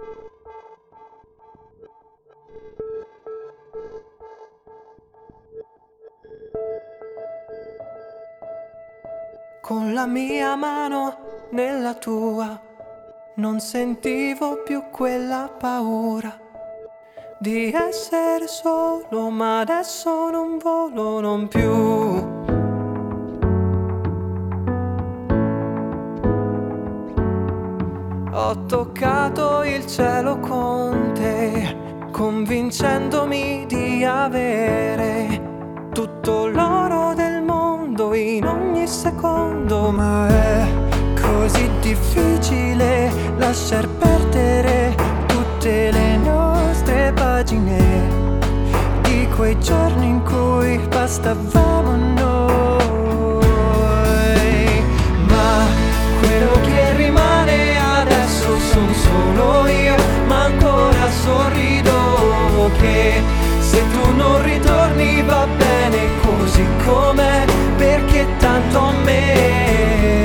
Con la mia mano nella tua non sentivo più quella paura di essere solo, ma adesso non volo, non più. Ho toccato il cielo con te, convincendomi di avere tutto l'oro del mondo in ogni secondo, ma è così difficile lasciar perdere tutte le nostre pagine di quei giorni in cui bastavamo noi. Ma quello che rimane adesso son solo io, ma ancora sorrido che se tu non ritorni va bene così com'è, perché tanto a me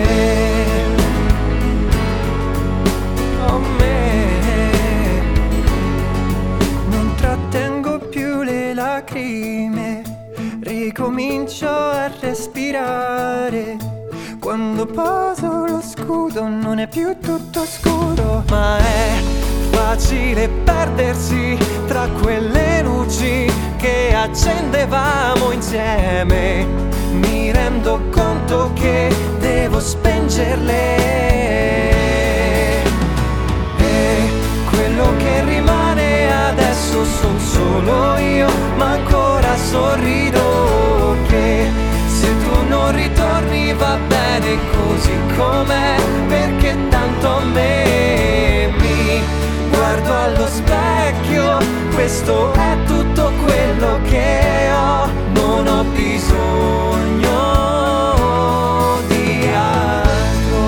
non trattengo più le lacrime, ricomincio a respirare. Quando poso lo scudo non è più tutto scuro, ma è facile perdersi tra quelle luci che accendevamo insieme. Mi rendo conto che devo spengerle e quello che rimane adesso son solo io, ma ancora sorrido che se tu non ritorni va bene così com'è, perché tanto a me mi guardo allo specchio, questo è tutto quello che ho, non ho bisogno di altro.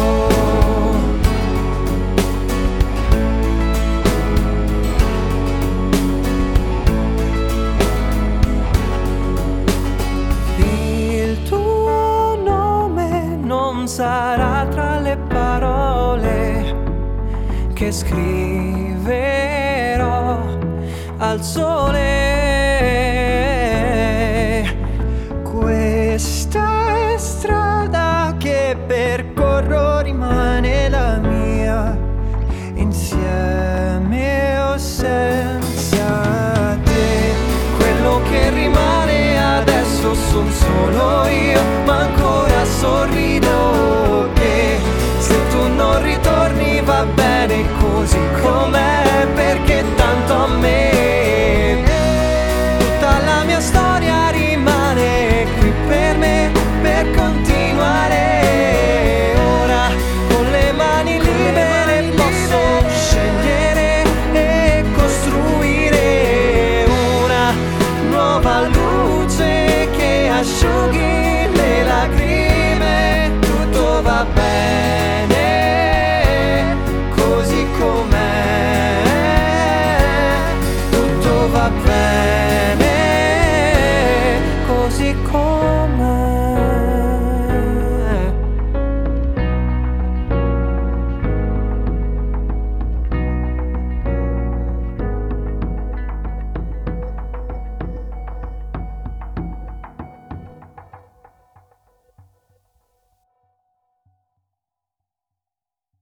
Il tuo nome non sarà tra le parole che scriverò al sole. Questa è strada che percorro, rimane la mia, insieme o senza te. Quello che rimane adesso son solo io, ma